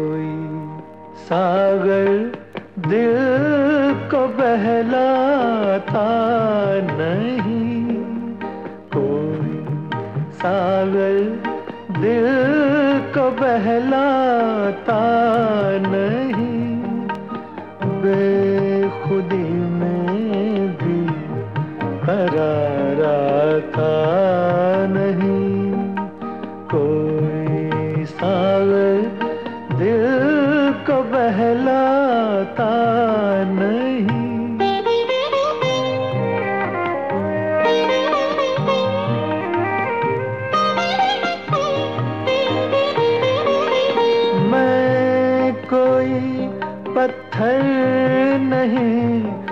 कोई सागर दिल को बहलाता नहीं, कोई सागर दिल को बहलाता नहीं, बेखुदी में भी करार आता नहीं, कोई सागर दिल को बहलाता नहीं। मैं कोई पत्थर नहीं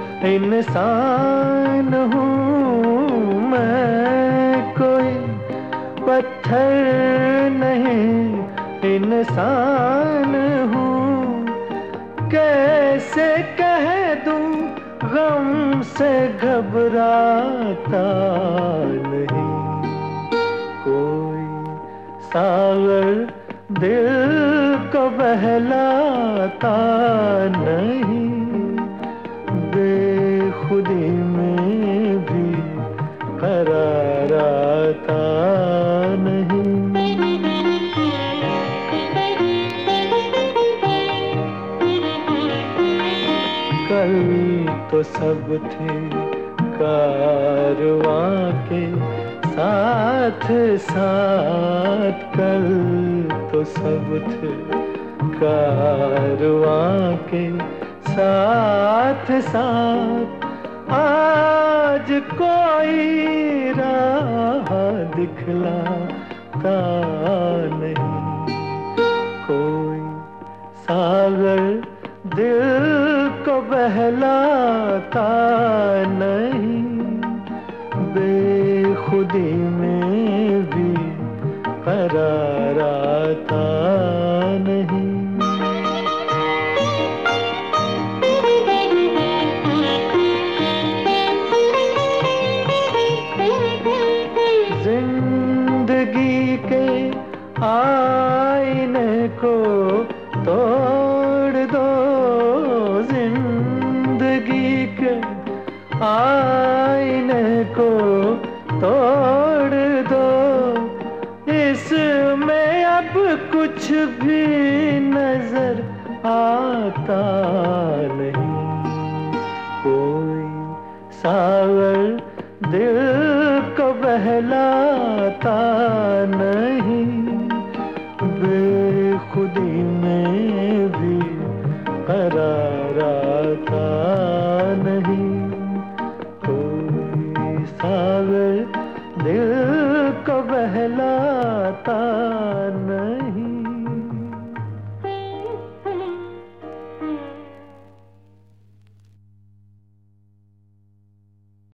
इंसान हूँ, मैं कोई पत्थर नहीं इंसान हूँ, कैसे कह दूँ गम से घबराता नहीं, कोई सागर दिल को बहलाता नहीं, बेखुदी में भी करार आता नहीं। कल तो सब थे कारवां के साथ साथ, कल तो सब थे कारवां के साथ साथ, आज कोई राह दिखलाता नहीं, कोई सागर दिल को बहलाता नहीं, बेखुदी में भी करार आता नहीं। जिंदगी के आईने को तोड़ दो, जिंदगी के आईने को तोड़ दो, इसमें अब कुछ भी नजर आता नहीं, कोई सागर दिल को बहलाता नहीं, बेखुदी में भी करार आता नहीं, कोई सागर दिल को बहलाता नहीं।